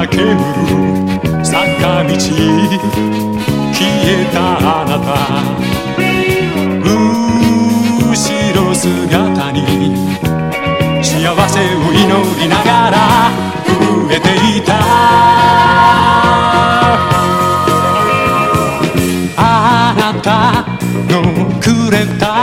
ける坂道消えたあなた後ろ姿に幸せを祈りながら震えていたあなたのくれた